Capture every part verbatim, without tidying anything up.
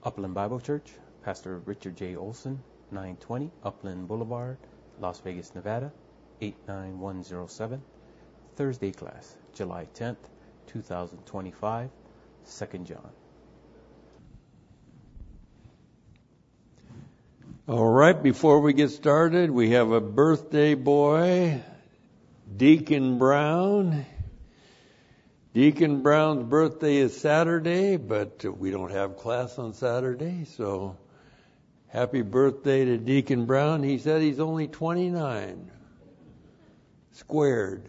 Upland Bible Church, Pastor Richard J. Olson, nine twenty Upland Boulevard, Las Vegas, Nevada, eight nine one zero seven. Thursday class, July tenth, twenty twenty-five, Second John. All right, before we get started, we have a birthday boy, Deacon Brown. Deacon Brown's birthday is Saturday, but we don't have class on Saturday, so happy birthday to Deacon Brown. He said he's only twenty-nine, squared.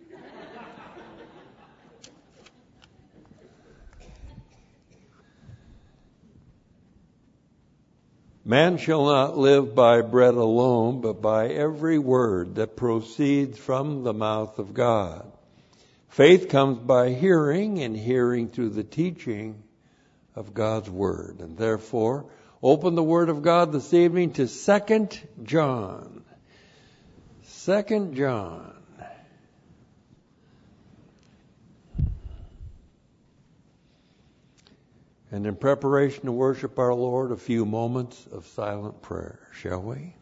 Man shall not live by bread alone, but by every word that proceeds from the mouth of God. Faith comes by hearing, and hearing through the teaching of God's Word. And therefore, open the Word of God this evening to Second John. Second John. And in preparation to worship our Lord, a few moments of silent prayer, shall we?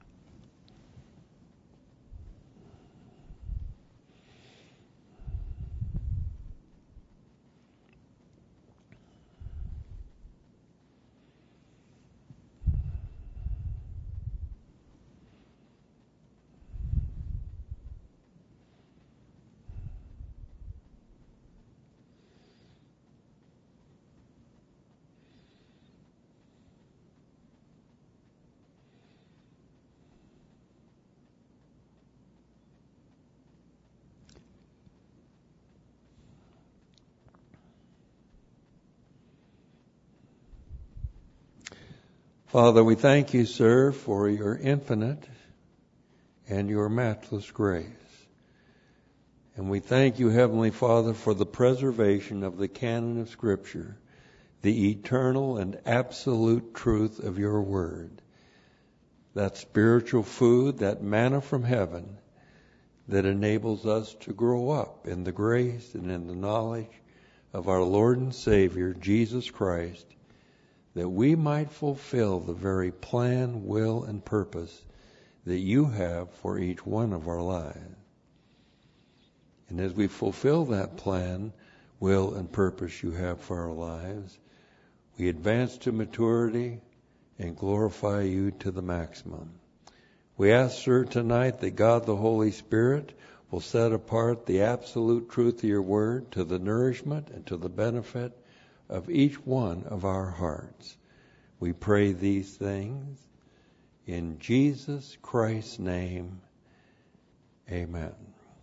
Father, we thank you, sir, for your infinite and your matchless grace. And we thank you, Heavenly Father, for the preservation of the canon of Scripture, the eternal and absolute truth of your word, that spiritual food, that manna from heaven that enables us to grow up in the grace and in the knowledge of our Lord and Savior, Jesus Christ, that we might fulfill the very plan, will, and purpose that you have for each one of our lives. And as we fulfill that plan, will, and purpose you have for our lives, we advance to maturity and glorify you to the maximum. We ask, sir, tonight that God the Holy Spirit will set apart the absolute truth of your word to the nourishment and to the benefit of each one of our hearts. We pray these things in Jesus Christ's name. Amen.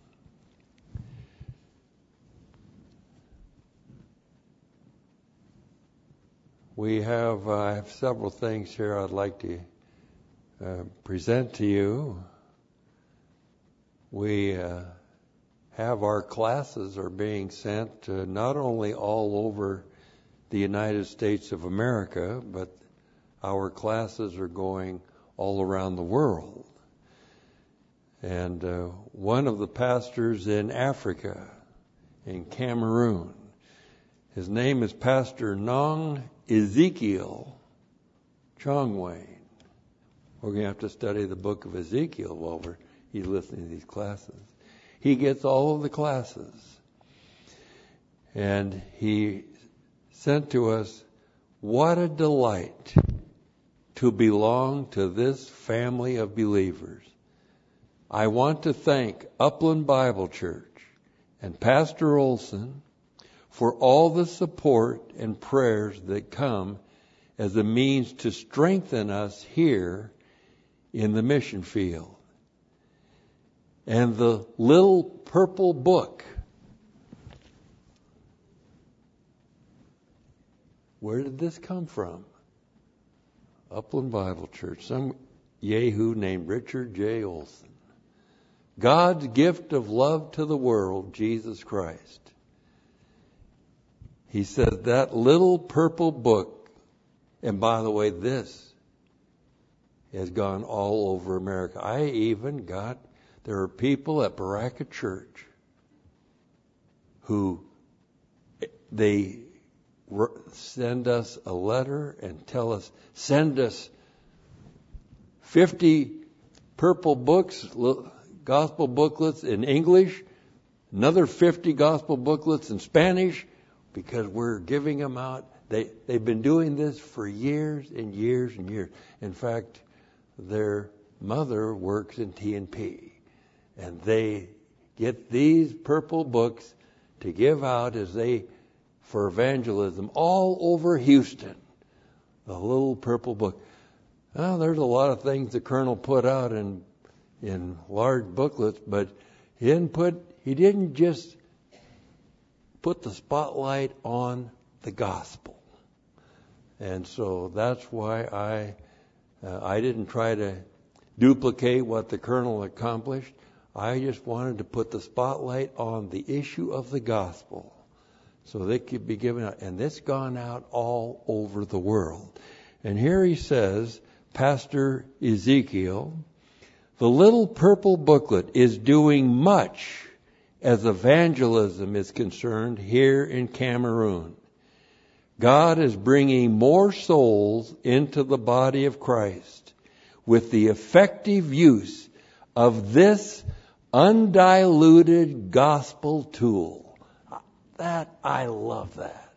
We have, uh, I have several things here I'd like to uh, present to you. We uh, have our classes are being sent uh, not only all over the United States of America, but our classes are going all around the world. And uh, one of the pastors in Africa, in Cameroon, his name is Pastor Nong Ezekiel Chongwayne. We're going to have to study the book of Ezekiel while we're, he's listening to these classes. He gets all of the classes. And he sent to us, what a delight to belong to this family of believers. I want to thank Upland Bible Church and Pastor Olson for all the support and prayers that come as a means to strengthen us here in the mission field. And the little purple book, where did this come from? Upland Bible Church. Some yahoo named Richard J. Olson. God's gift of love to the world, Jesus Christ. He says that little purple book, and by the way, this has gone all over America. I even got, there are people at Baraka Church who they send us a letter and tell us, send us fifty purple books, gospel booklets in English, another fifty gospel booklets in Spanish, because we're giving them out. They, they've been doing this for years and years and years. In fact, their mother works in T and P, and they get these purple books to give out as they, for evangelism, all over Houston. The little purple book. Well, there's a lot of things the colonel put out in in large booklets, but he didn't put he didn't just put the spotlight on the gospel. And so that's why I uh, I didn't try to duplicate what the colonel accomplished. I just wanted to put the spotlight on the issue of the gospel so they could be given out. And it's gone out all over the world. And here he says, Pastor Ezekiel, the little purple booklet is doing much as evangelism is concerned here in Cameroon. God is bringing more souls into the body of Christ with the effective use of this undiluted gospel tool. That, I love that.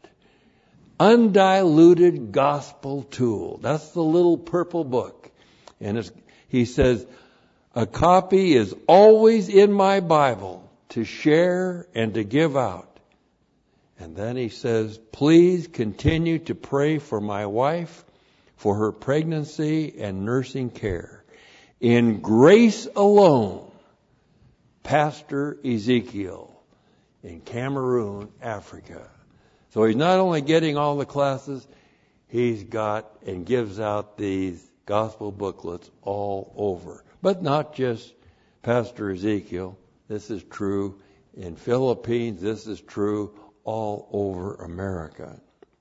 Undiluted gospel tool. That's the little purple book. And it's, he says, a copy is always in my Bible to share and to give out. And then he says, please continue to pray for my wife, for her pregnancy and nursing care. In grace alone, Pastor Ezekiel in Cameroon, Africa. So he's not only getting all the classes, he's got and gives out these gospel booklets all over. But not just Pastor Ezekiel. This is true in Philippines. This is true all over America.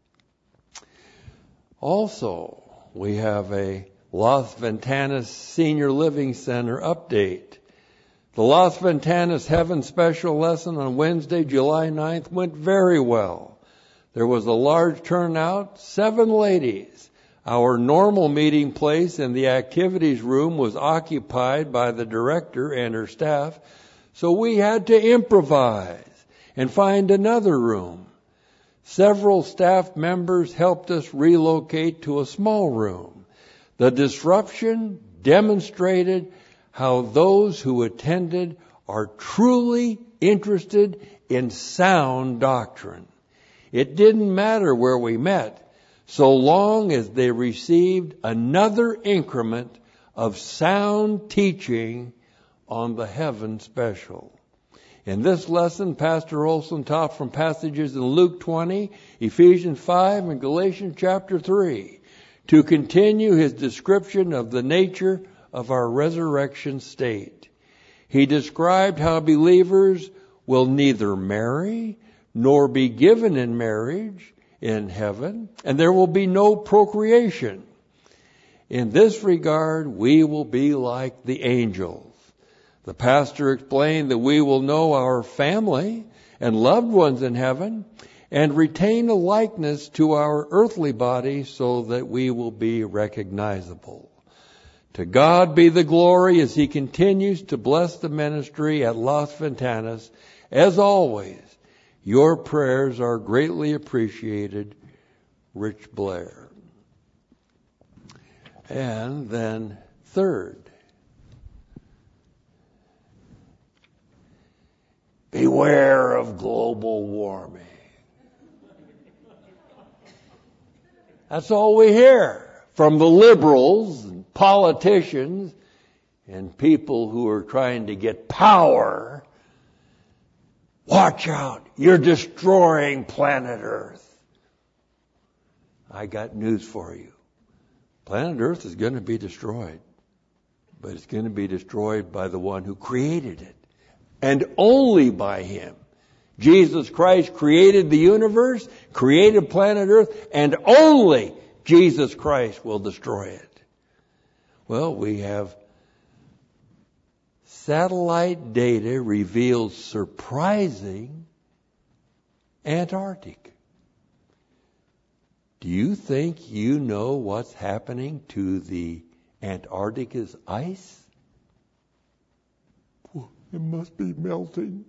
Also, we have a Los Ventanas Senior Living Center update. The Los Ventanas Heaven Special lesson on Wednesday, July ninth went very well. There was a large turnout, seven ladies. Our normal meeting place in the activities room was occupied by the director and her staff, so we had to improvise and find another room. Several staff members helped us relocate to a small room. The disruption demonstrated how those who attended are truly interested in sound doctrine. It didn't matter where we met, so long as they received another increment of sound teaching on the Heaven Special. In this lesson, Pastor Olson taught from passages in Luke twenty, Ephesians five, and Galatians chapter three to continue his description of the nature of our resurrection state. He described how believers will neither marry nor be given in marriage in heaven, and there will be no procreation. In this regard, we will be like the angels. The pastor explained that we will know our family and loved ones in heaven and retain a likeness to our earthly body so that we will be recognizable. To God be the glory as he continues to bless the ministry at Los Ventanas. As always, your prayers are greatly appreciated, Rich Blair. And then third, beware of global warming. That's all we hear from the liberals and politicians and people who are trying to get power. Watch out, you're destroying planet Earth. I got news for you. Planet Earth is going to be destroyed, but it's going to be destroyed by the one who created it. And only by him. Jesus Christ created the universe, created planet Earth, and only Jesus Christ will destroy it. Well, we have satellite data reveals surprising Antarctic. Do you think you know what's happening to the Antarctica's ice? It must be melting.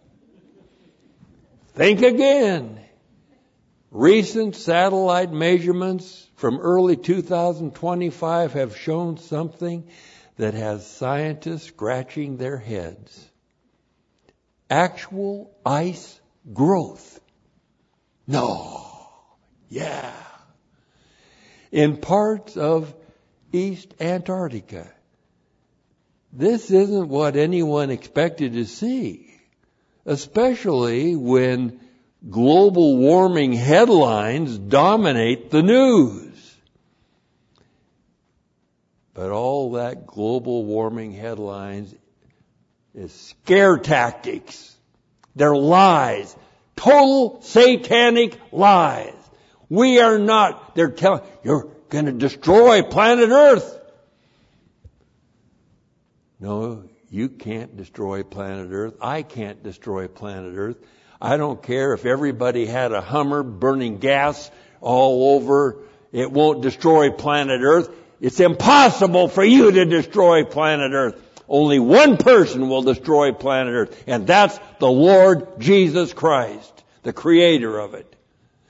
Think again. Recent satellite measurements from early two thousand twenty-five have shown something that has scientists scratching their heads. Actual ice growth. No. Yeah. In parts of East Antarctica. This isn't what anyone expected to see, especially when global warming headlines dominate the news. But all that global warming headlines is scare tactics. They're lies. Total satanic lies. We are not, they're telling, you're going to destroy planet Earth. No, you can't destroy planet Earth. I can't destroy planet Earth. I don't care if everybody had a Hummer burning gas all over. It won't destroy planet Earth. It's impossible for you to destroy planet Earth. Only one person will destroy planet Earth, and that's the Lord Jesus Christ, the creator of it.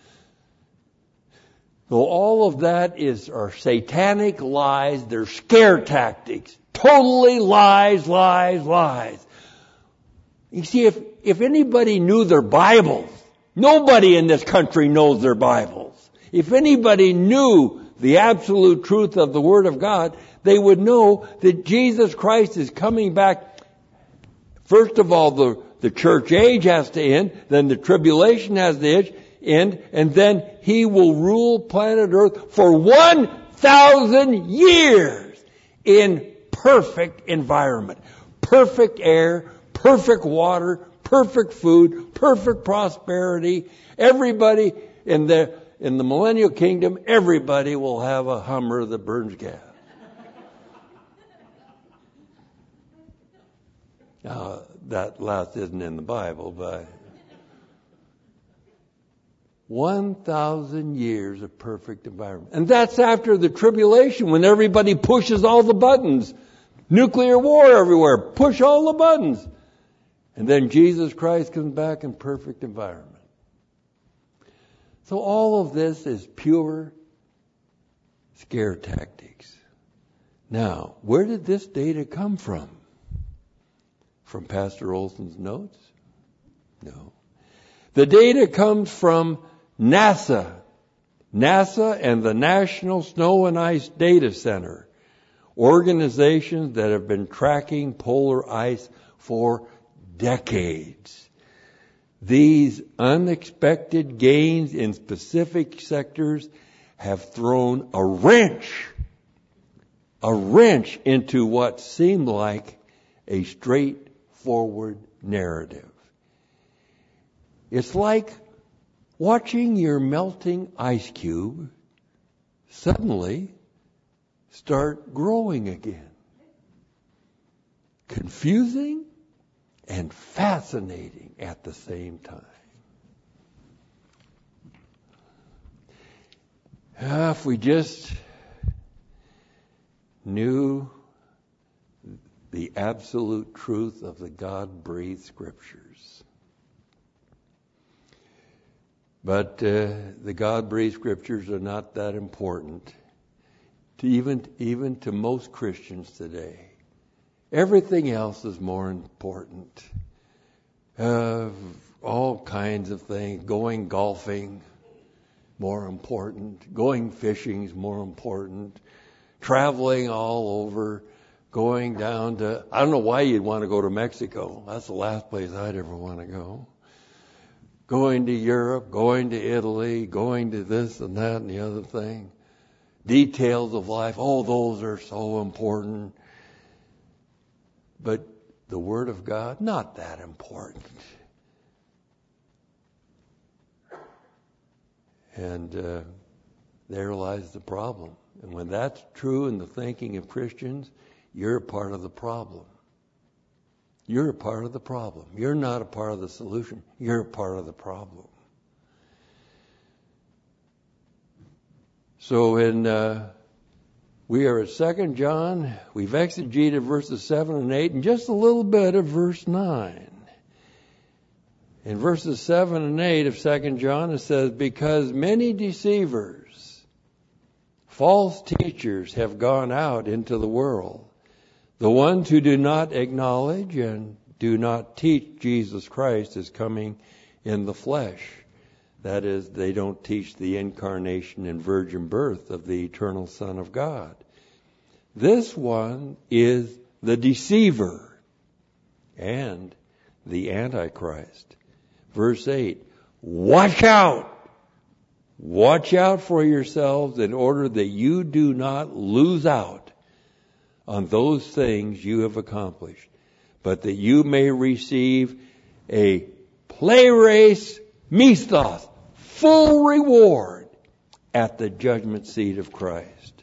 So all of that is are satanic lies. They're scare tactics. Totally lies, lies, lies. You see, if, if anybody knew their Bibles, nobody in this country knows their Bibles. If anybody knew the absolute truth of the Word of God, they would know that Jesus Christ is coming back. First of all, the, the church age has to end, then the tribulation has to end, and then He will rule planet Earth for one thousand years in perfect environment, perfect air, perfect water, perfect food, perfect prosperity. Everybody in the in the millennial kingdom, everybody will have a Hummer that burns gas. Now, that last isn't in the Bible, but one thousand years of perfect environment. And that's after the tribulation, when everybody pushes all the buttons. Nuclear war everywhere. Push all the buttons. And then Jesus Christ comes back in perfect environment. So all of this is pure scare tactics. Now, where did this data come from? From Pastor Olson's notes? No. The data comes from NASA. NASA and the National Snow and Ice Data Center. Organizations that have been tracking polar ice for decades. These unexpected gains in specific sectors have thrown a wrench, a wrench into what seemed like a straightforward narrative. It's like watching your melting ice cube suddenly start growing again. Confusing and fascinating at the same time. Uh, if we just knew the absolute truth of the God-breathed Scriptures. But uh, the God-breathed Scriptures are not that important to even even to most Christians today. Everything else is more important. Uh, all kinds of things. Going golfing, more important. Going fishing is more important. Traveling all over. Going down to, I don't know why you'd want to go to Mexico. That's the last place I'd ever want to go. Going to Europe, going to Italy, going to this and that and the other thing. Details of life, oh, those are so important. But the Word of God, not that important. And uh, there lies the problem. And when that's true in the thinking of Christians, you're a part of the problem. You're a part of the problem. You're not a part of the solution. You're a part of the problem. So in uh, we are at Second John. We've exegeted verses seven and eight and just a little bit of verse nine. In verses seven and eight of Second John, it says, because many deceivers, false teachers have gone out into the world. The ones who do not acknowledge and do not teach Jesus Christ as coming in the flesh. That is, they don't teach the incarnation and virgin birth of the eternal Son of God. This one is the deceiver and the Antichrist. Verse eight, watch out! Watch out for yourselves in order that you do not lose out on those things you have accomplished, but that you may receive a plerase mistos, full reward at the judgment seat of Christ.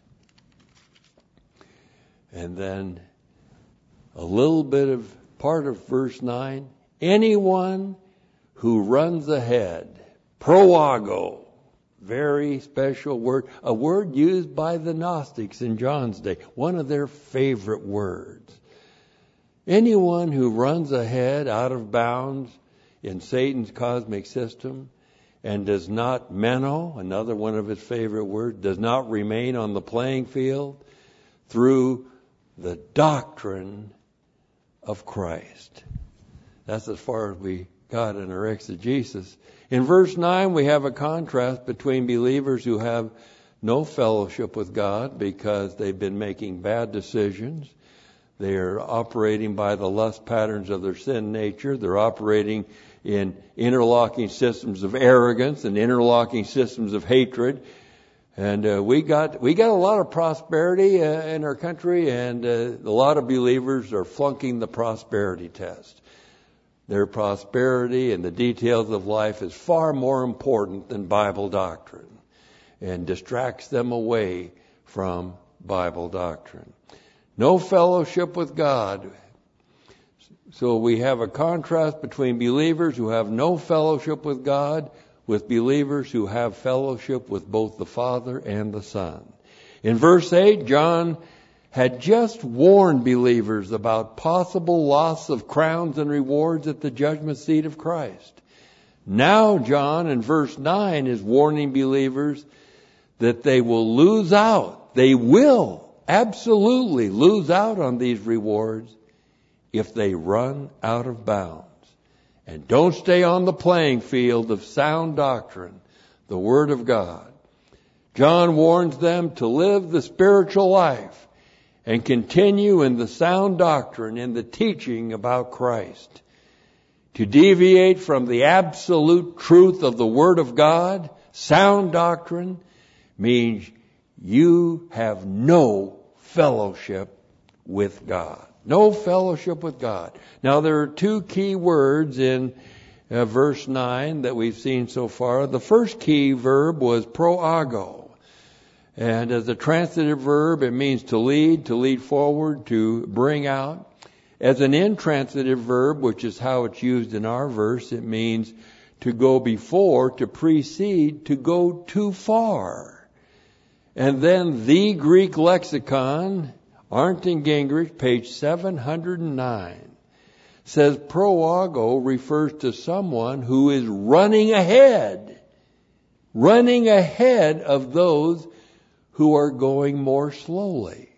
And then a little bit of part of verse nine, anyone who runs ahead, proago, very special word, a word used by the Gnostics in John's day, one of their favorite words. Anyone who runs ahead out of bounds in Satan's cosmic system and does not meno, another one of his favorite words, does not remain on the playing field through the doctrine of Christ. That's as far as we got in our exegesis. In verse nine, we have a contrast between believers who have no fellowship with God because they've been making bad decisions. They are operating by the lust patterns of their sin nature. They're operating in interlocking systems of arrogance and interlocking systems of hatred. And uh, we got we got a lot of prosperity uh, in our country, and uh, a lot of believers are flunking the prosperity test. Their prosperity and the details of life is far more important than Bible doctrine and distracts them away from Bible doctrine. No fellowship with God. So we have a contrast between believers who have no fellowship with God with believers who have fellowship with both the Father and the Son. In verse eight, John had just warned believers about possible loss of crowns and rewards at the judgment seat of Christ. Now John in verse nine is warning believers that they will lose out. They will absolutely lose out on these rewards if they run out of bounds and don't stay on the playing field of sound doctrine, the Word of God. John warns them to live the spiritual life and continue in the sound doctrine, in the teaching about Christ. To deviate from the absolute truth of the Word of God, sound doctrine, means you have no fellowship with God. No fellowship with God. Now there are two key words in uh, verse nine that we've seen so far. The first key verb was proago. And as a transitive verb, it means to lead, to lead forward, to bring out. As an intransitive verb, which is how it's used in our verse, it means to go before, to precede, to go too far. And then the Greek lexicon, Arndt and Gingrich, page seven hundred nine, says proago refers to someone who is running ahead, running ahead of those who are going more slowly.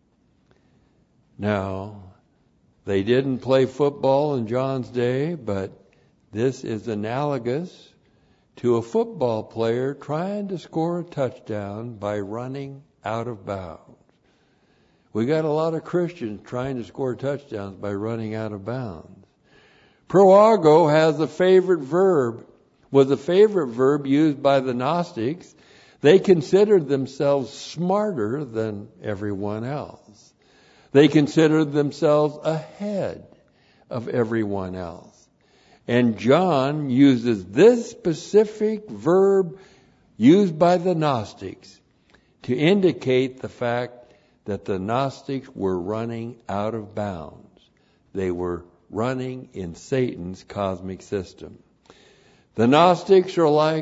Now, they didn't play football in John's day, but this is analogous to a football player trying to score a touchdown by running out of bounds. We got a lot of Christians trying to score touchdowns by running out of bounds. Proago has a favorite verb, was a favorite verb used by the Gnostics. They considered themselves smarter than everyone else. They considered themselves ahead of everyone else. And John uses this specific verb used by the Gnostics to indicate the fact that the Gnostics were running out of bounds. They were running in Satan's cosmic system. The Gnostics are like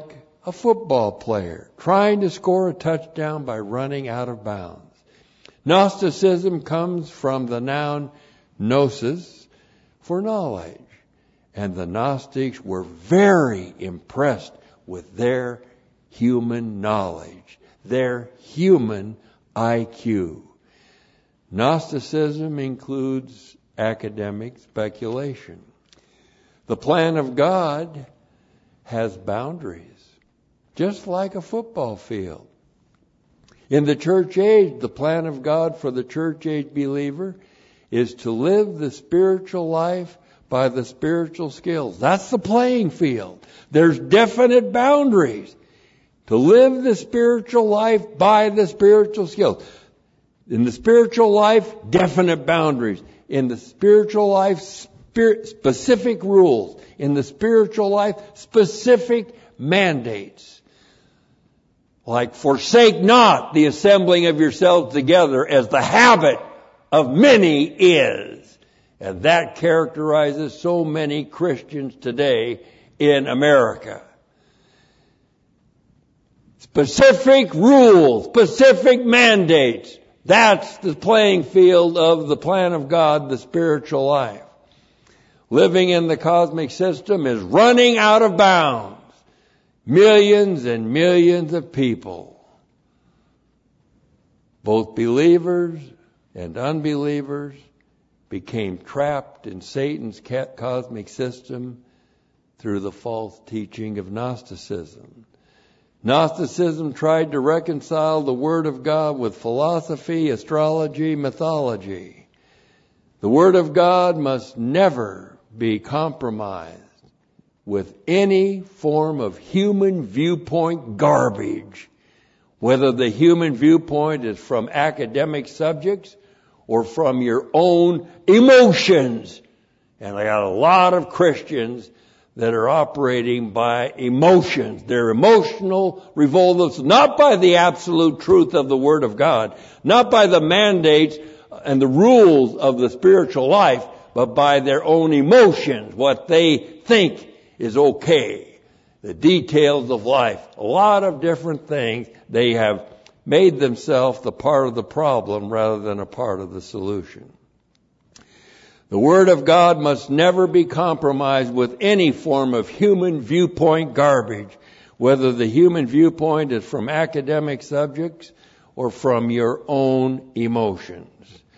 a football player trying to score a touchdown by running out of bounds. Gnosticism comes from the noun gnosis, for knowledge. And the Gnostics were very impressed with their human knowledge, their human I Q. Gnosticism includes academic speculation. The plan of God has boundaries, just like a football field. In the church age, the plan of God for the church age believer is to live the spiritual life by the spiritual skills. That's the playing field. There's definite boundaries. To live the spiritual life by the spiritual skills. In the spiritual life, definite boundaries. In the spiritual life, spirit, specific rules. In the spiritual life, specific mandates. Like, forsake not the assembling of yourselves together as the habit of many is. And that characterizes so many Christians today in America. Specific rules, specific mandates. That's the playing field of the plan of God, the spiritual life. Living in the cosmic system is running out of bounds. Millions and millions of people, both believers and unbelievers, became trapped in Satan's cosmic system through the false teaching of Gnosticism. Gnosticism tried to reconcile the Word of God with philosophy, astrology, mythology. The Word of God must never be compromised with any form of human viewpoint garbage, whether the human viewpoint is from academic subjects or from your own emotions. And I got a lot of Christians that are operating by emotions. They're emotional revolts, not by the absolute truth of the Word of God, not by the mandates and the rules of the spiritual life, but by their own emotions, what they think is okay. The details of life, a lot of different things. They have made themselves the part of the problem rather than a part of the solution. The Word of God must never be compromised with any form of human viewpoint garbage, whether the human viewpoint is from academic subjects or from your own emotions.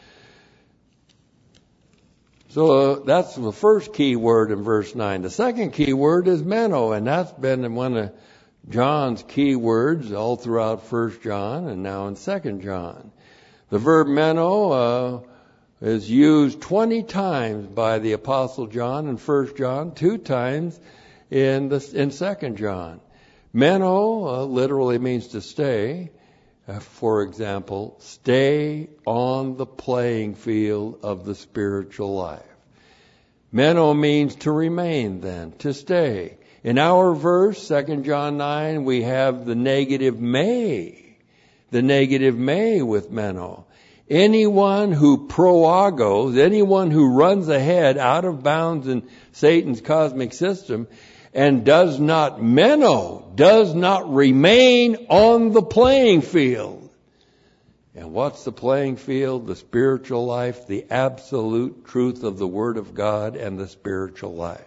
So uh, that's the first key word in verse nine. The second key word is meno, and that's been one of John's key words all throughout First John and now in Second John. The verb meno uh, is used twenty times by the Apostle John in First John, two times in the in Second John. Meno uh, literally means to stay. Uh, for example, stay on the playing field of the spiritual life. Meno means to remain then, to stay. In our verse, Second John nine, we have the negative may. The negative may with meno. Anyone who proagos, anyone who runs ahead out of bounds in Satan's cosmic system and does not meno, does not remain on the playing field. And what's the playing field? The spiritual life, the absolute truth of the Word of God and the spiritual life.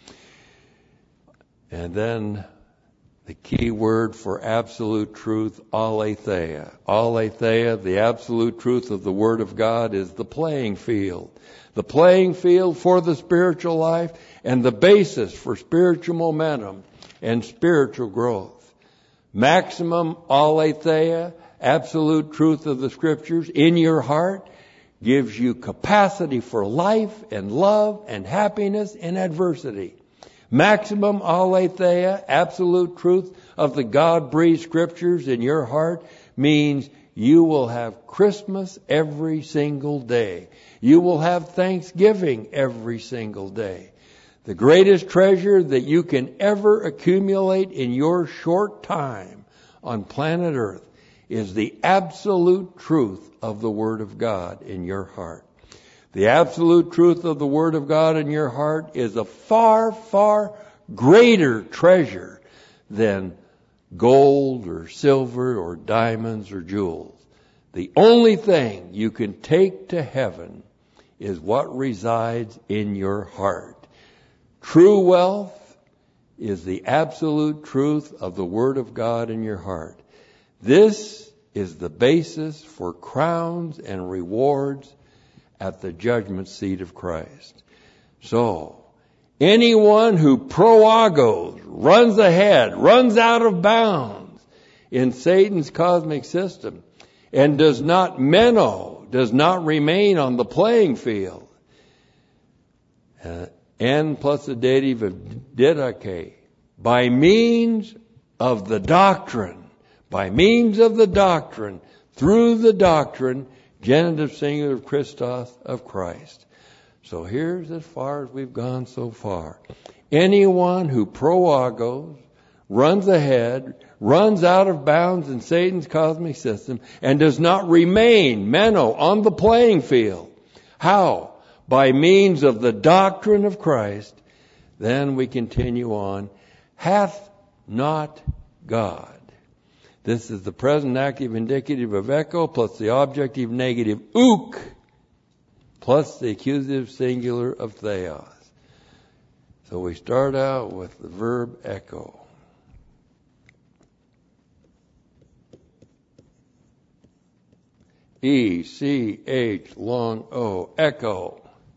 And then the key word for absolute truth, aletheia. Aletheia, the absolute truth of the Word of God, is the playing field. The playing field for the spiritual life and the basis for spiritual momentum and spiritual growth. Maximum aletheia, absolute truth of the Scriptures in your heart, gives you capacity for life and love and happiness in adversity. Maximum aletheia, absolute truth of the God-breathed Scriptures in your heart, means you will have Christmas every single day. You will have Thanksgiving every single day. The greatest treasure that you can ever accumulate in your short time on planet Earth is the absolute truth of the Word of God in your heart. The absolute truth of the Word of God in your heart is a far, far greater treasure than gold or silver or diamonds or jewels. The only thing you can take to heaven is what resides in your heart. True wealth is the absolute truth of the Word of God in your heart. This is the basis for crowns and rewards at the judgment seat of Christ. So, anyone who proagos, runs ahead, runs out of bounds in Satan's cosmic system, and does not meno, does not remain on the playing field. Uh, N plus the dative of didache, by means of the doctrine, by means of the doctrine, through the doctrine, genitive singular of Christos, of Christ. So here's as far as we've gone so far. Anyone who proagos, runs ahead, runs out of bounds in Satan's cosmic system, and does not remain, meno, on the playing field. How? By means of the doctrine of Christ. Then we continue on. Hath not God. This is the present active indicative of echo plus the objective negative ook plus the accusative singular of theos. So we start out with the verb echo. E, C, H, long O, echo.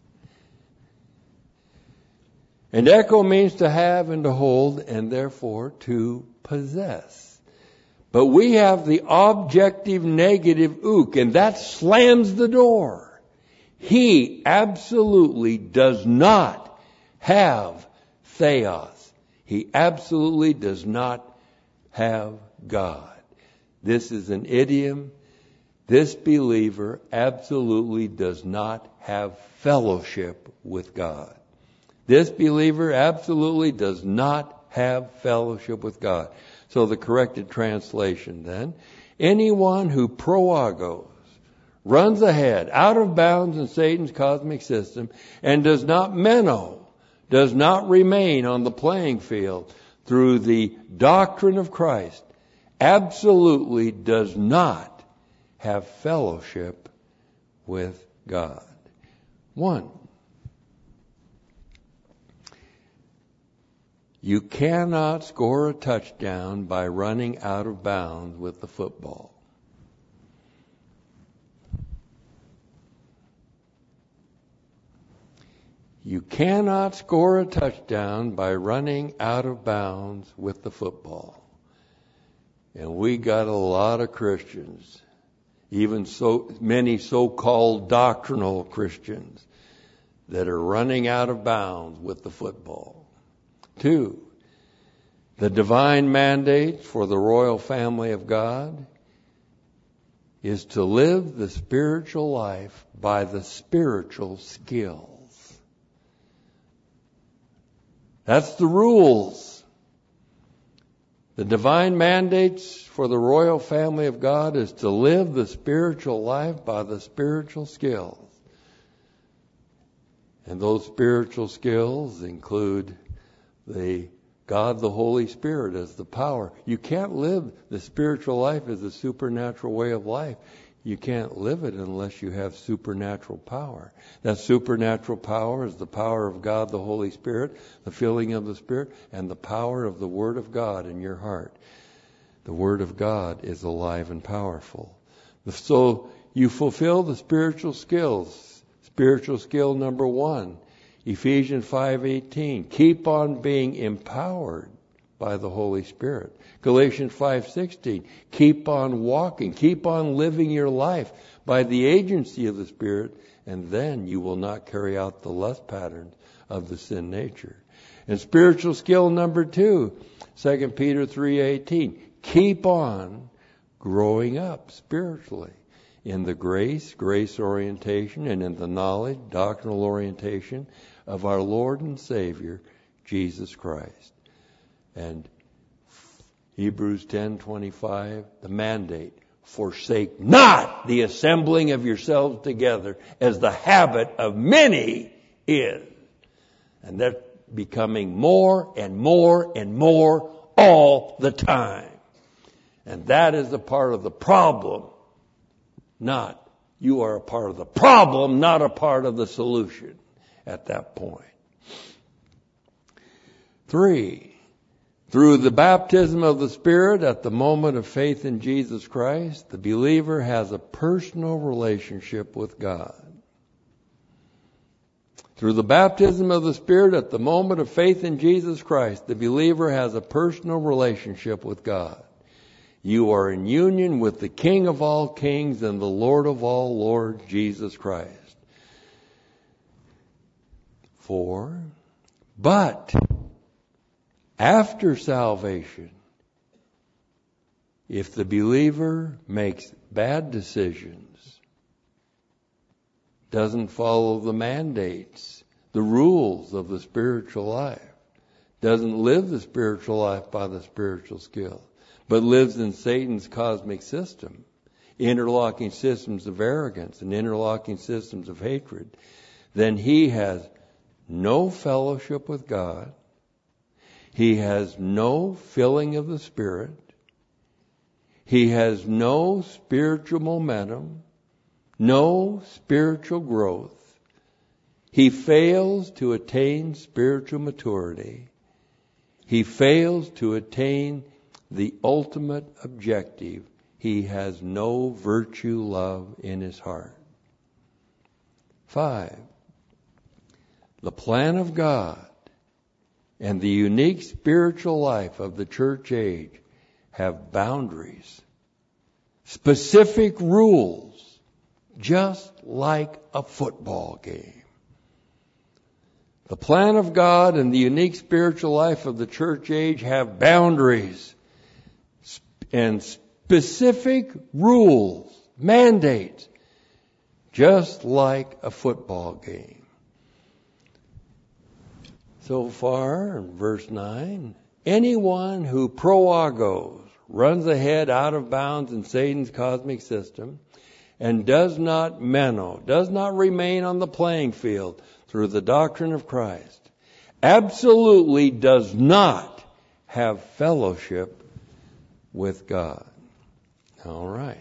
And echo means to have and to hold and therefore to possess. But we have the objective negative ook, and that slams the door. He absolutely does not have theos. He absolutely does not have God. This is an idiom. This believer absolutely does not have fellowship with God. This believer absolutely does not have fellowship with God. So the corrected translation then, anyone who proagos, runs ahead, out of bounds in Satan's cosmic system, and does not meno, does not remain on the playing field through the doctrine of Christ, absolutely does not have fellowship with God. One, you cannot score a touchdown by running out of bounds with the football. You cannot score a touchdown by running out of bounds with the football. And we got a lot of Christians, even so many so-called doctrinal Christians, that are running out of bounds with the football. Two, the divine mandate for the royal family of God is to live the spiritual life by the spiritual skills. That's the rules. The divine mandates for the royal family of God is to live the spiritual life by the spiritual skills. And those spiritual skills include the God, the Holy Spirit, as the power. You can't live the spiritual life as a supernatural way of life. You can't live it unless you have supernatural power. That supernatural power is the power of God, the Holy Spirit, the filling of the Spirit, and the power of the Word of God in your heart. The Word of God is alive and powerful. So you fulfill the spiritual skills. Spiritual skill number one, Ephesians five eighteen. Keep on being empowered by the Holy Spirit. Galatians five sixteen. Keep on walking. Keep on living your life by the agency of the Spirit, and then you will not carry out the lust patterns of the sin nature. And spiritual skill number two, Second Peter three eighteen. Keep on growing up spiritually in the grace, grace orientation, and in the knowledge, doctrinal orientation of our Lord and Savior, Jesus Christ. And Hebrews ten twenty-five, the mandate, forsake not the assembling of yourselves together as the habit of many is. And that's becoming more and more and more all the time. And that is a part of the problem. Not, you are a part of the problem, not a part of the solution at that point. Three, through the baptism of the Spirit at the moment of faith in Jesus Christ, the believer has a personal relationship with God. Through the baptism of the Spirit at the moment of faith in Jesus Christ, the believer has a personal relationship with God. You are in union with the King of all kings and the Lord of all lords, Jesus Christ. Four, but after salvation, if the believer makes bad decisions, doesn't follow the mandates, the rules of the spiritual life, doesn't live the spiritual life by the spiritual skill, but lives in Satan's cosmic system, interlocking systems of arrogance and interlocking systems of hatred, then he has no fellowship with God. He has no filling of the Spirit. He has no spiritual momentum, no spiritual growth. He fails to attain spiritual maturity. He fails to attain the ultimate objective. He has no virtue love in his heart. Five, the plan of God and the unique spiritual life of the church age have boundaries, specific rules, just like a football game. The plan of God and the unique spiritual life of the church age have boundaries and specific rules, mandates, just like a football game. So far, in verse nine, anyone who proagos, runs ahead out of bounds in Satan's cosmic system, and does not meno, does not remain on the playing field through the doctrine of Christ, absolutely does not have fellowship with God. All right.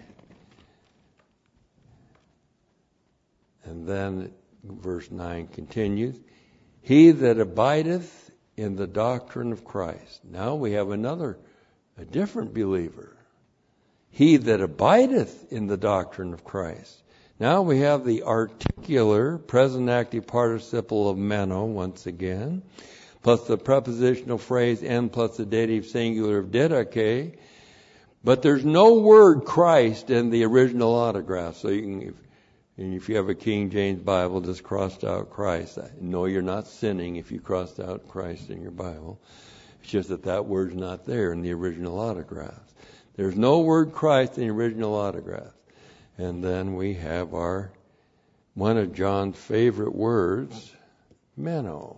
And then verse nine continues, he that abideth in the doctrine of Christ. Now we have another, a different believer. He that abideth in the doctrine of Christ. Now we have the articular present active participle of meno once again, plus the prepositional phrase en plus the dative singular of didache. But there's no word Christ in the original autograph. So you can, if, and if you have a King James Bible, just crossed out Christ. I know you're not sinning if you crossed out Christ in your Bible. It's just that that word's not there in the original autograph. There's no word Christ in the original autograph. And then we have our, one of John's favorite words, meno.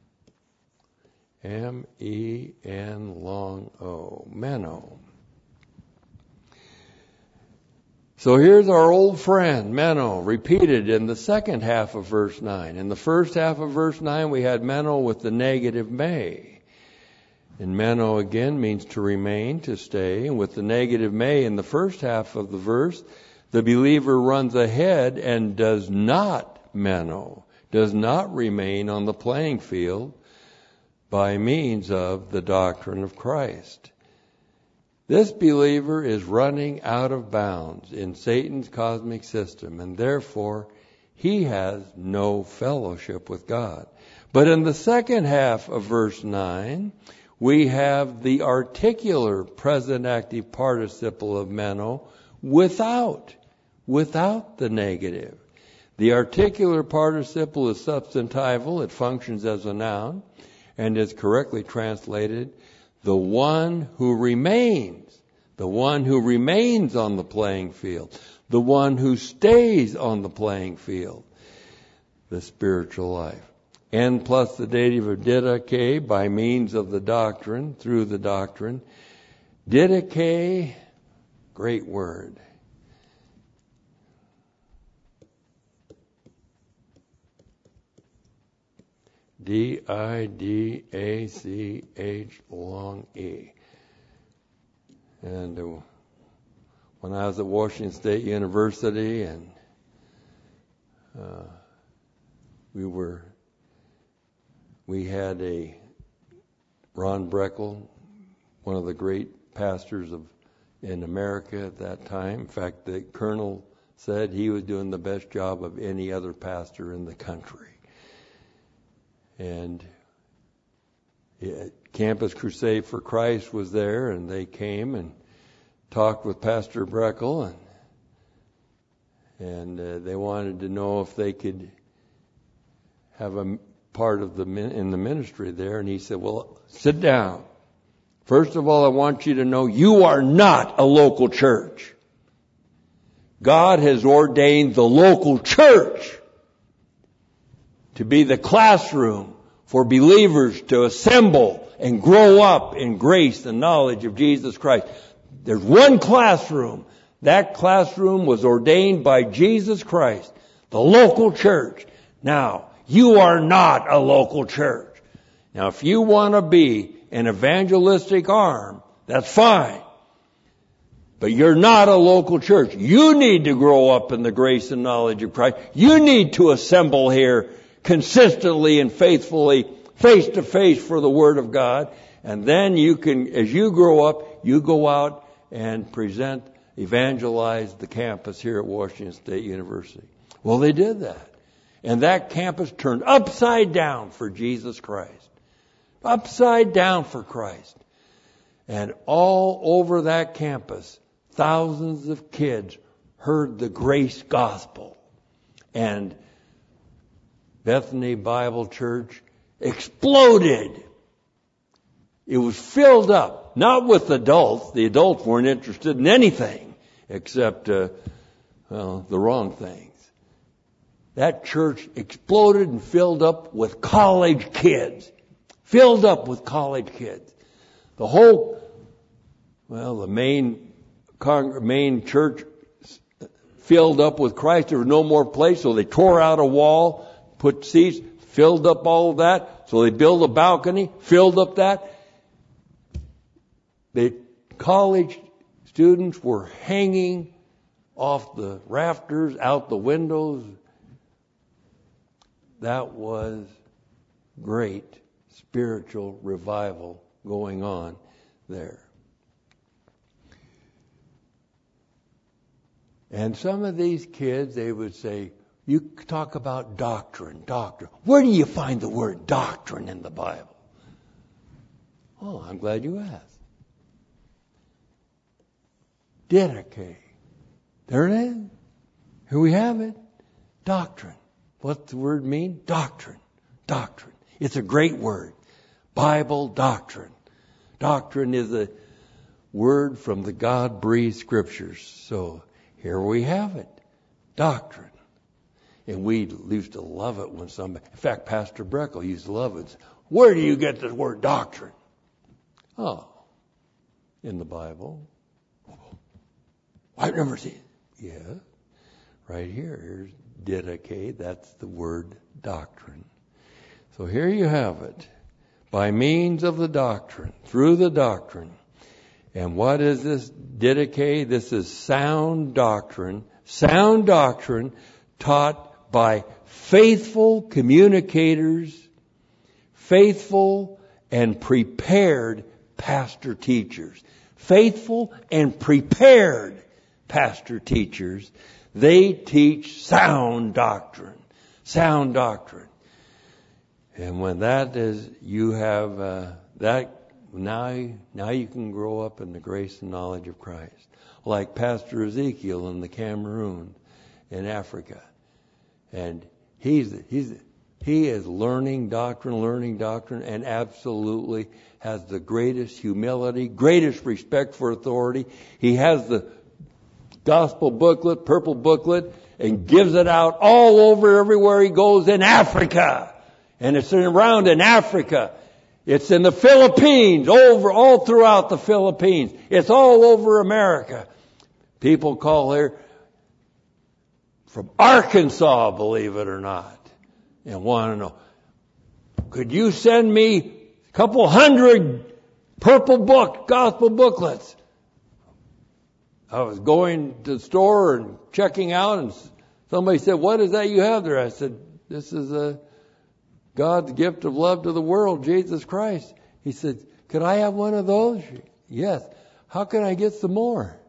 M E N long O. Meno. So here's our old friend, meno, repeated in the second half of verse nine. In the first half of verse nine, we had meno with the negative may. And meno again means to remain, to stay. And with the negative may in the first half of the verse, the believer runs ahead and does not meno, does not remain on the playing field by means of the doctrine of Christ. This believer is running out of bounds in Satan's cosmic system, and therefore he has no fellowship with God. But in the second half of verse nine, we have the articular present active participle of meno without, without the negative. The articular participle is substantival. It functions as a noun and is correctly translated the one who remains, the one who remains on the playing field, the one who stays on the playing field, the spiritual life. En plus the dative of didache, by means of the doctrine, through the doctrine. Didache, great word. D I D A C H long E. And uh, when I was at Washington State University, and uh, we were, we had a Ron Breckel, one of the great pastors of in America at that time. In fact, the colonel said he was doing the best job of any other pastor in the country. And it, Campus Crusade for Christ was there, and they came and talked with Pastor Breckel, and and uh, they wanted to know if they could have a part of the in the ministry there. And he said, "Well, sit down. First of all, I want you to know you are not a local church. God has ordained the local church to be the classroom for believers to assemble and grow up in grace and knowledge of Jesus Christ. There's one classroom. That classroom was ordained by Jesus Christ, the local church. Now, you are not a local church. Now, if you want to be an evangelistic arm, that's fine. But you're not a local church. You need to grow up in the grace and knowledge of Christ. You need to assemble here consistently and faithfully, face to face for the Word of God. And then you can, as you grow up, you go out and present, evangelize the campus here at Washington State University. Well, they did that. And that campus turned upside down for Jesus Christ. Upside down for Christ. And all over that campus, thousands of kids heard the grace gospel. And Bethany Bible Church exploded. It was filled up, not with adults. The adults weren't interested in anything except, uh, well, the wrong things. That church exploded and filled up with college kids. Filled up with college kids. The whole, well, the main, con- main church filled up with Christ. There was no more place, so they tore out a wall, put seats, filled up all of that. So they built a balcony, filled up that. The college students were hanging off the rafters, out the windows. That was great spiritual revival going on there. And some of these kids, they would say, you talk about doctrine, doctrine. Where do you find the word doctrine in the Bible? Oh, I'm glad you asked. Didache. There it is. Here we have it. Doctrine. What's the word mean? Doctrine. Doctrine. It's a great word. Bible doctrine. Doctrine is a word from the God-breathed scriptures. So here we have it. Doctrine. And we used to love it when somebody, in fact, Pastor Breckel used to love it. Where do you get this word doctrine? Oh, in the Bible. I've never seen it. Yeah, right here. Here's didache. That's the word doctrine. So here you have it. By means of the doctrine, through the doctrine. And what is this didache? This is sound doctrine. Sound doctrine taught by faithful communicators, faithful and prepared pastor teachers. Faithful and prepared pastor teachers. They teach sound doctrine. Sound doctrine. And when that is, you have uh, that, now, now you can grow up in the grace and knowledge of Christ. Like Pastor Ezekiel in the Cameroon, in Africa. And he's, he's, he is learning doctrine, learning doctrine, and absolutely has the greatest humility, greatest respect for authority. He has the gospel booklet, purple booklet, and gives it out all over everywhere he goes in Africa. And it's around in Africa. It's in the Philippines, over, all throughout the Philippines. It's all over America. People call here from Arkansas, believe it or not, and want to know, could you send me a couple hundred purple book, gospel booklets? I was going to the store and checking out, and somebody said, "What is that you have there?" I said, "This is a God's gift of love to the world, Jesus Christ." He said, "Could I have one of those?" "Yes." "How can I get some more?"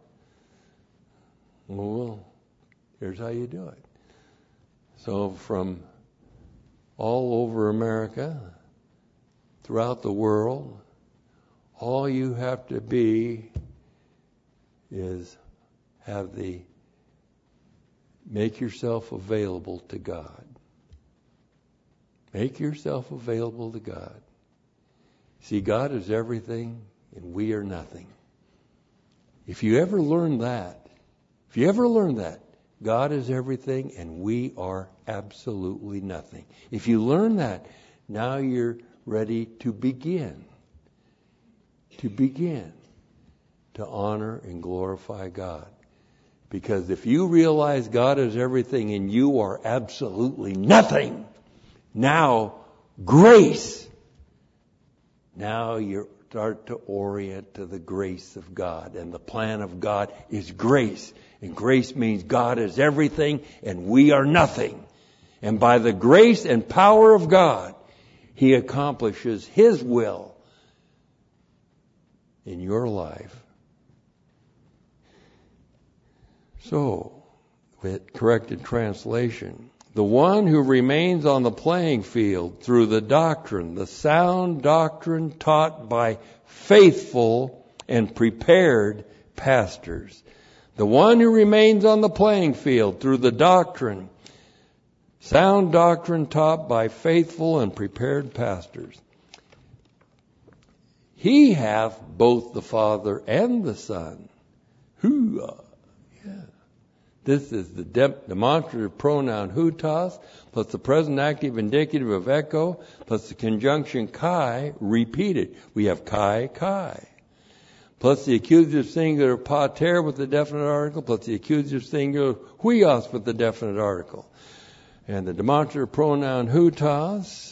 Well, here's how you do it. So from all over America, throughout the world, all you have to be is have the make yourself available to God. Make yourself available to God. See, God is everything and we are nothing. If you ever learn that, if you ever learn that, God is everything and we are absolutely nothing. If you learn that, now you're ready to begin. To begin to honor and glorify God. Because if you realize God is everything and you are absolutely nothing, now grace, now you start to orient to the grace of God. And the plan of God is grace. And grace means God is everything and we are nothing. And by the grace and power of God, He accomplishes His will in your life. So, with corrected translation, the one who remains on the playing field through the doctrine, the sound doctrine taught by faithful and prepared pastors. The one who remains on the playing field through the doctrine, sound doctrine taught by faithful and prepared pastors. He hath both the Father and the Son. Hoo-ah. Yeah. This is the de- demonstrative pronoun hutas, plus the present active indicative of echo, plus the conjunction kai repeated. We have kai, kai. Plus the accusative singular pater with the definite article, plus the accusative singular huios with the definite article. And the demonstrative pronoun hutas,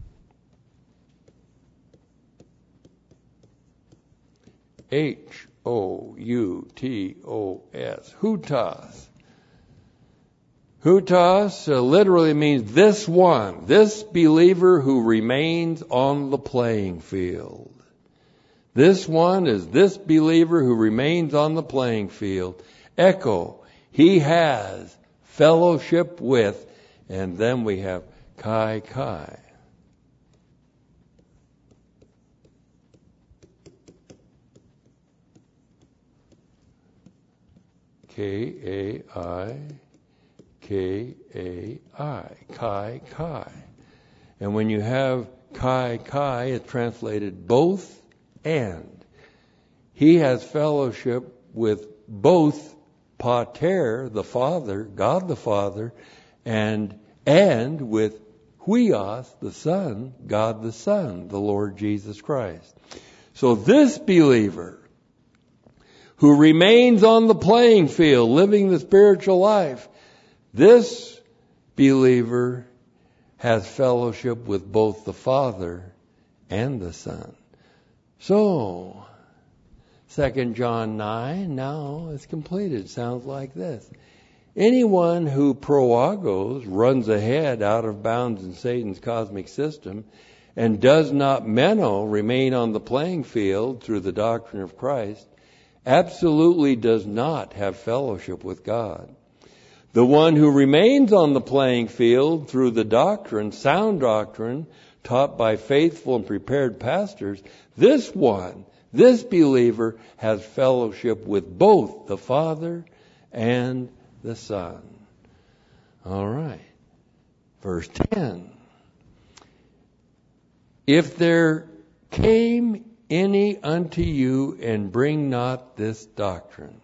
H O U T O S, hutas. Hutas uh, literally means this one, this believer who remains on the playing field. This one is this believer who remains on the playing field. Echo, he has fellowship with, and then we have kai kai. K A I, K A I, kai kai. And when you have kai kai, it's translated both and. He has fellowship with both pater, the Father, God the Father, and and with huios, the Son, God the Son, the Lord Jesus Christ. So this believer who remains on the playing field, living the spiritual life, this believer has fellowship with both the Father and the Son. So, Second John nine, now it's completed. It sounds like this. Anyone who proagos, runs ahead out of bounds in Satan's cosmic system, and does not meno, remain on the playing field through the doctrine of Christ, absolutely does not have fellowship with God. The one who remains on the playing field through the doctrine, sound doctrine, taught by faithful and prepared pastors, this one, this believer, has fellowship with both the Father and the Son. All right. Verse ten. If there came any unto you and bring not this doctrine.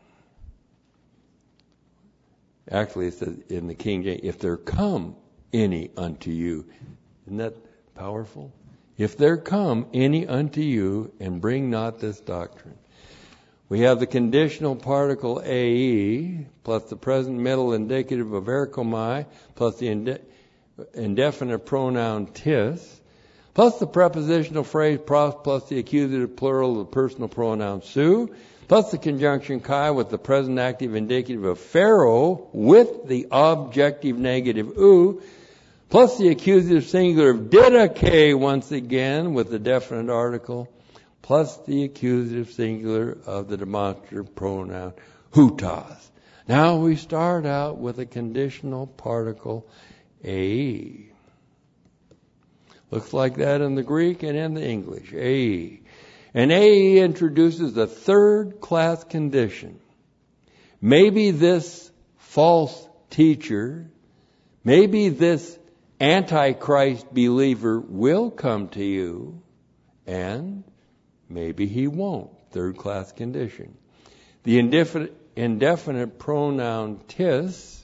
Actually, it says in the King James, if there come any unto you. Isn't that powerful? If there come any unto you and bring not this doctrine. We have the conditional particle ae plus the present middle indicative of erchomai plus the inde- indefinite pronoun tis plus the prepositional phrase pros plus the accusative plural of the personal pronoun su, plus the conjunction kai with the present active indicative of Pharaoh with the objective negative oo, plus the accusative singular of didache once again with the definite article, plus the accusative singular of the demonstrative pronoun hutas. Now we start out with a conditional particle ae. Looks like that in the Greek and in the English, ae. And ae introduces a third class condition. Maybe this false teacher, maybe this Antichrist believer will come to you, and maybe he won't. Third class condition. The indefinite, indefinite pronoun tis,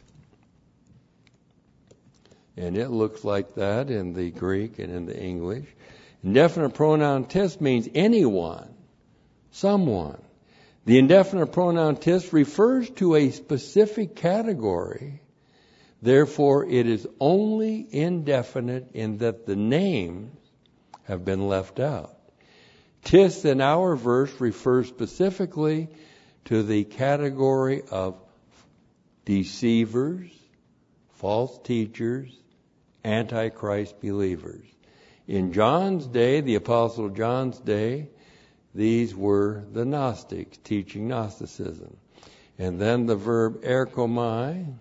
and it looks like that in the Greek and in the English. Indefinite pronoun tis means anyone, someone. The indefinite pronoun tis refers to a specific category. Therefore, it is only indefinite in that the names have been left out. Tis in our verse refers specifically to the category of deceivers, false teachers, Antichrist believers. In John's day, the Apostle John's day, these were the Gnostics teaching Gnosticism. And then the verb erkomai,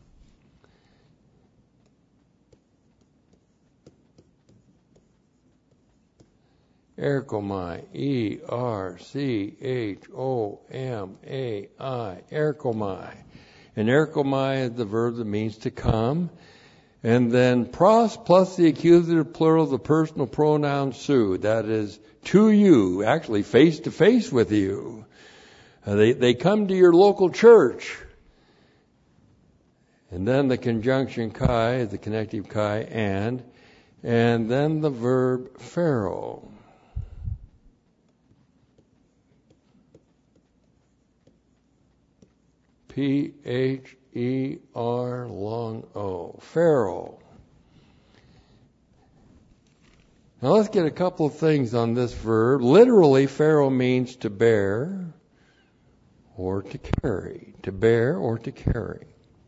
erkomai, E R C H O M A I, erkomai. And erkomai is the verb that means to come. And then pros plus the accusative plural of the personal pronoun su, that is to you, actually face to face with you. Uh, they, they come to your local church. And then the conjunction kai, the connective kai, and, and then the verb Pharaoh. P H E R long O. Pharaoh. Now let's get a couple of things on this verb. Literally, Pharaoh means to bear or to carry. To bear or to carry.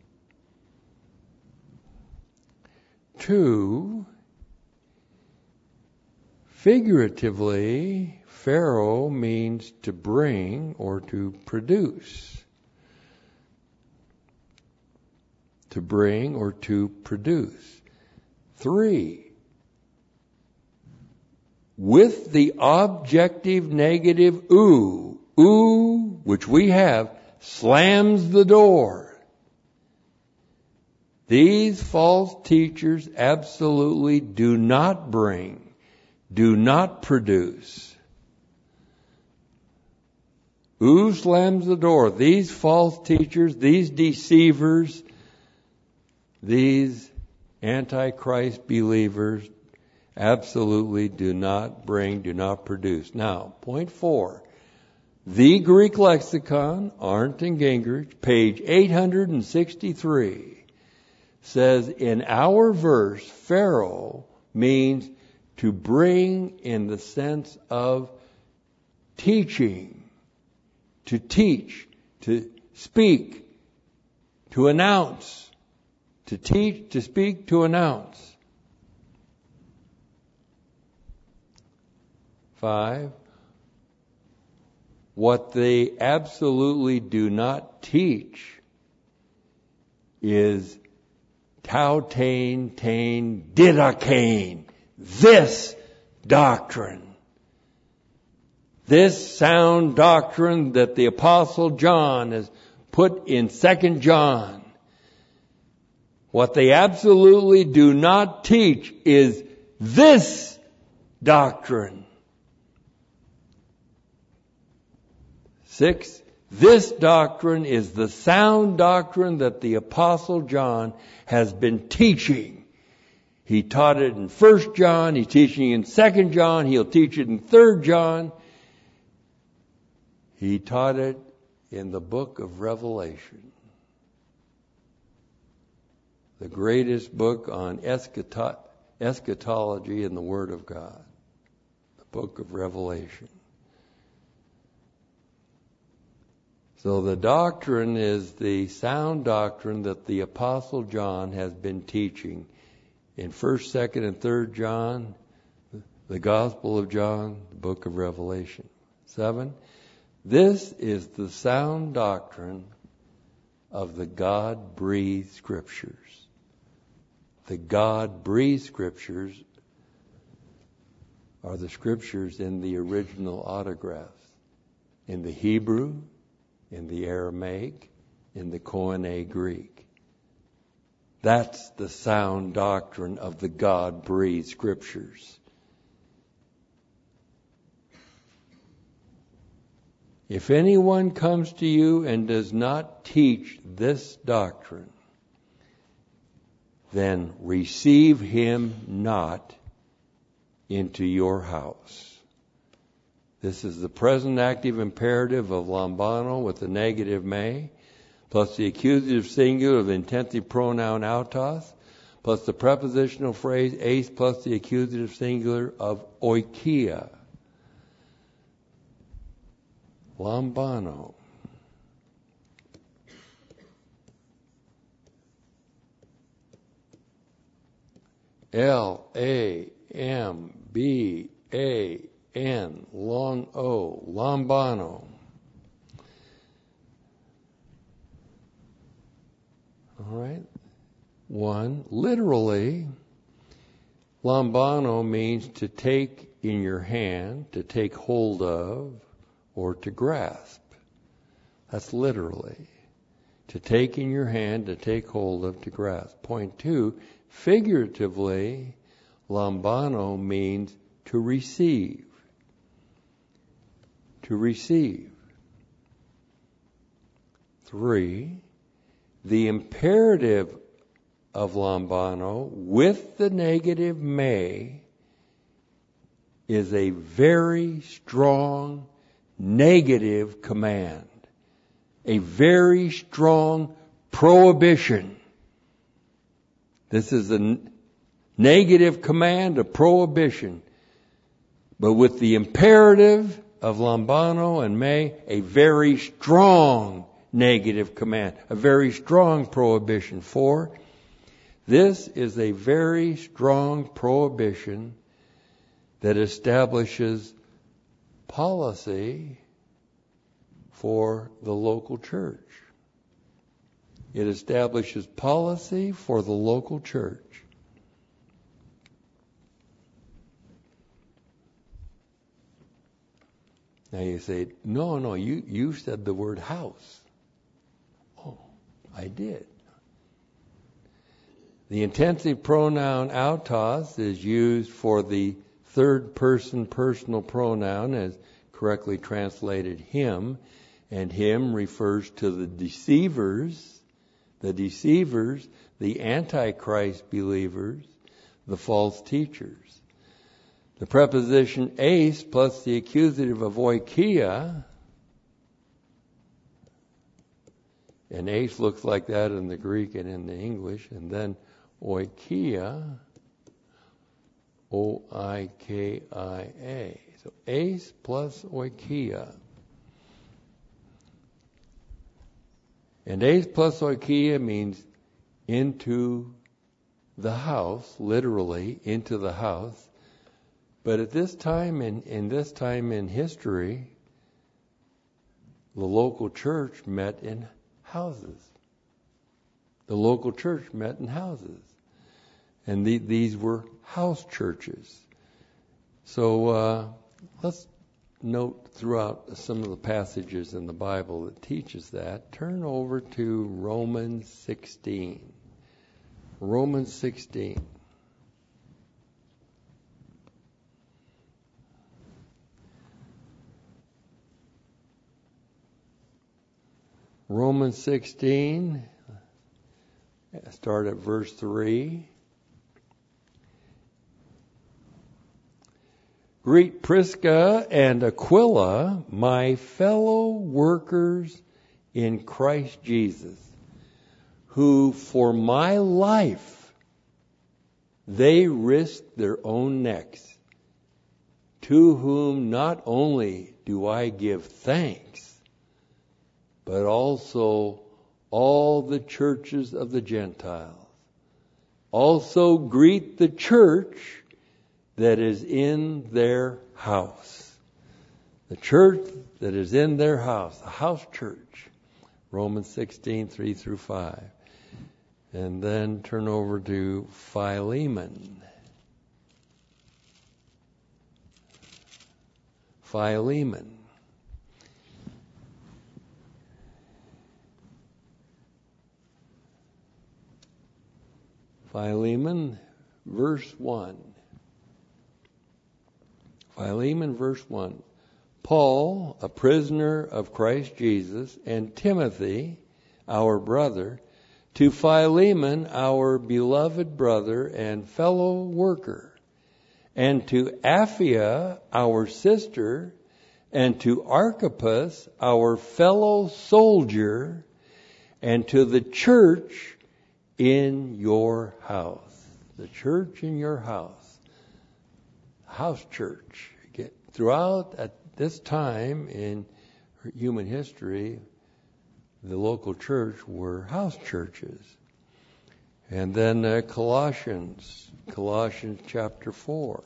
Two, figuratively, Pharaoh means to bring or to produce. To bring or to produce. Three, with the objective negative oo, oo, which we have, slams the door. These false teachers absolutely do not bring, do not produce. Oo slams the door. These false teachers, these deceivers, these Antichrist believers absolutely do not bring, do not produce. Now, point four. The Greek Lexicon, Arndt and Gingrich, page eight hundred sixty-three, says in our verse, Pharaoh means to bring in the sense of teaching, to teach, to speak, to announce. To teach, to speak, to announce. Five, what they absolutely do not teach is tau tain, tain, didakein, this doctrine. This sound doctrine that the Apostle John has put in Second John. What they absolutely do not teach is this doctrine. Six, this doctrine is the sound doctrine that the Apostle John has been teaching. He taught it in First John, he's teaching in Second John, he'll teach it in Third John. He taught it in the book of Revelation. The greatest book on eschato- eschatology in the Word of God. The book of Revelation. So the doctrine is the sound doctrine that the Apostle John has been teaching in first, second, and third John, the Gospel of John, the book of Revelation. Seven, this is the sound doctrine of the God-breathed Scriptures. The God-breathed Scriptures are the Scriptures in the original autographs, in the Hebrew, in the Aramaic, in the Koine Greek. That's the sound doctrine of the God-breathed Scriptures. If anyone comes to you and does not teach this doctrine, then receive him not into your house. This is the present active imperative of lambano with the negative me, plus the accusative singular of the intensive pronoun autos, plus the prepositional phrase eis, plus the accusative singular of oikia. Lambano. L A M B A N, long O, lambano. All right. One, literally, lambano means to take in your hand, to take hold of, or to grasp. That's literally. To take in your hand, to take hold of, to grasp. Point two, figuratively, lambano means to receive. To receive. Three, the imperative of lambano with the negative me is a very strong negative command. A very strong prohibition. This is a n- negative command, a prohibition. But with the imperative of lambano and me, a very strong negative command, a very strong prohibition. Four, this is a very strong prohibition that establishes policy for the local church. It establishes policy for the local church. Now you say, no, no, you, you said the word house. Oh, I did. The intensive pronoun autos is used for the third person personal pronoun, as correctly translated him, and him refers to the deceivers, the deceivers, the Antichrist believers, the false teachers. The preposition eis plus the accusative of oikia, and eis looks like that in the Greek and in the English, and then oikia, O I K I A. So eis plus oikia. And eis plus oikia means into the house, literally into the house. But at this time in, in this time in history, the local church met in houses. The local church met in houses. And the, these were house churches. So uh, let's note throughout some of the passages in the Bible that teaches that. Turn over to Romans sixteen. Romans sixteen. Romans sixteen, start at verse three. Greet Prisca and Aquila, my fellow workers in Christ Jesus, who for my life they risked their own necks, to whom not only do I give thanks, but also all the churches of the Gentiles. Also greet the church that is in their house. The church that is in their house, the house church. Romans sixteen, three through five. And then turn over to Philemon. Philemon. Philemon, verse one. Philemon, verse one. Paul, a prisoner of Christ Jesus, and Timothy, our brother, to Philemon, our beloved brother and fellow worker, and to Apphia, our sister, and to Archippus, our fellow soldier, and to the church in your house. The church in your house. House church. Throughout at this time in human history, the local church were house churches. And then uh, Colossians, Colossians chapter four.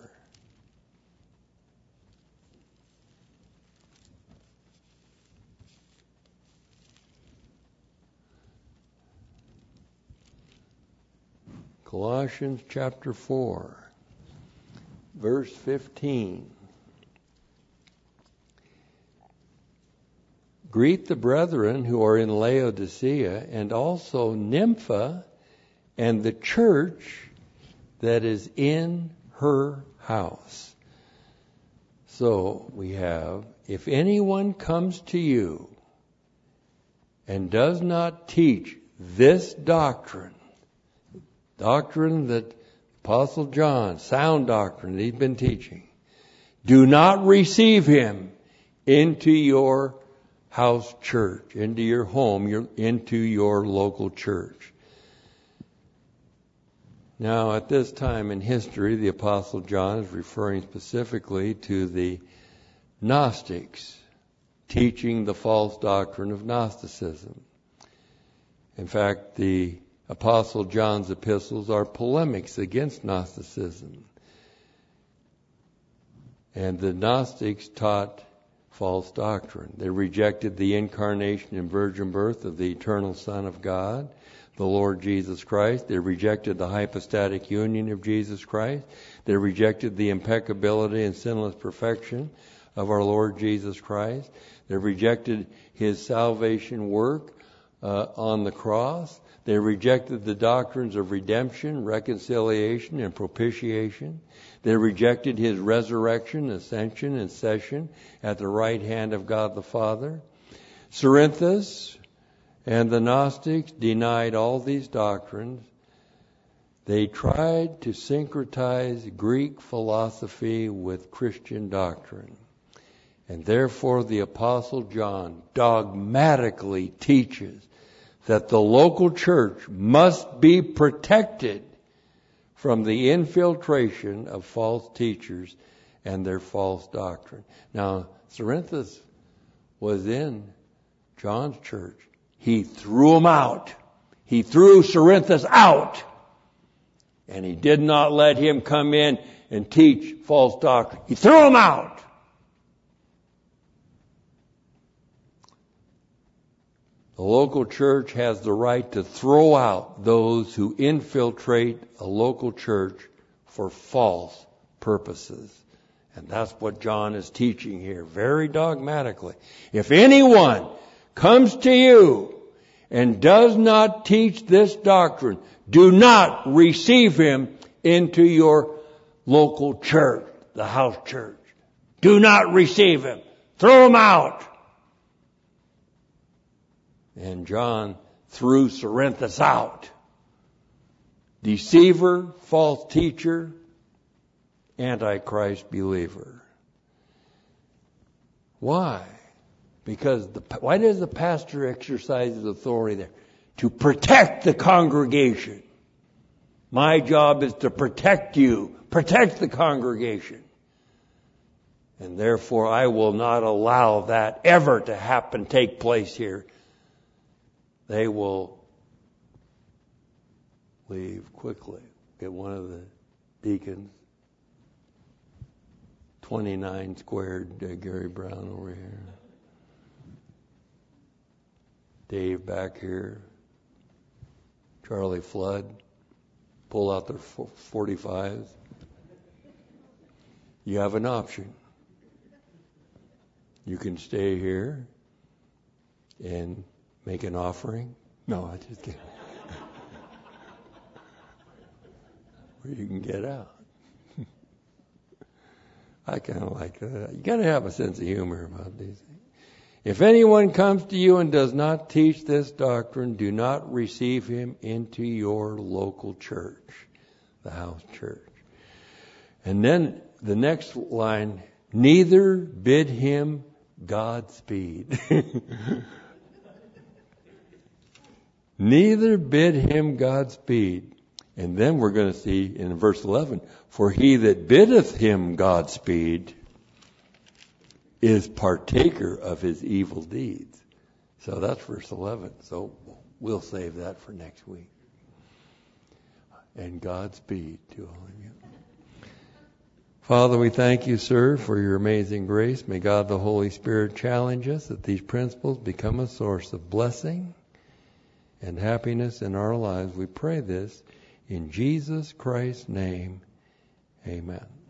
Colossians chapter four, verse fifteen. Greet the brethren who are in Laodicea, and also Nympha and the church that is in her house. So we have, if anyone comes to you and does not teach this doctrine, doctrine that Apostle John, sound doctrine that he's been teaching, do not receive him into your house church, into your home, your, into your local church. Now, at this time in history, the Apostle John is referring specifically to the Gnostics, teaching the false doctrine of Gnosticism. In fact, the Apostle John's epistles are polemics against Gnosticism. And the Gnostics taught false doctrine. They rejected the incarnation and virgin birth of the eternal Son of God, the Lord Jesus Christ. They rejected the hypostatic union of Jesus Christ. They rejected the impeccability and sinless perfection of our Lord Jesus Christ. They rejected his salvation work uh, on the cross. They rejected the doctrines of redemption, reconciliation, and propitiation. They rejected his resurrection, ascension, and session at the right hand of God the Father. Cerinthus and the Gnostics denied all these doctrines. They tried to syncretize Greek philosophy with Christian doctrine. And therefore the Apostle John dogmatically teaches that the local church must be protected from the infiltration of false teachers and their false doctrine. Now, Cerinthus was in John's church. He threw him out. He threw Cerinthus out. And he did not let him come in and teach false doctrine. He threw him out. The local church has the right to throw out those who infiltrate a local church for false purposes. And that's what John is teaching here, very dogmatically. If anyone comes to you and does not teach this doctrine, do not receive him into your local church, the house church. Do not receive him. Throw him out. And John threw Cerinthus out. Deceiver, false teacher, Antichrist believer. Why? Because the, why does the pastor exercise his authority there? To protect the congregation. My job is to protect you, protect the congregation. And therefore I will not allow that ever to happen, take place here. they will leave quickly. Get one of the deacons, twenty-nine squared uh, Gary Brown over here. Dave back here. Charlie Flood. Pull out their forty-fives. You have an option. You can stay here and make an offering. No, I just kidding. Or you can get out. I kind of like that. You got to have a sense of humor about these things. If anyone comes to you and does not teach this doctrine, do not receive him into your local church, the house church. And then the next line, neither bid him Godspeed. Neither bid him Godspeed. And then we're going to see in verse eleven, for he that biddeth him Godspeed is partaker of his evil deeds. So that's verse eleven. So we'll save that for next week. And Godspeed to all of you. Father, we thank you, sir, for your amazing grace. May God the Holy Spirit challenge us that these principles become a source of blessing and happiness in our lives. We pray this in Jesus Christ's name. Amen.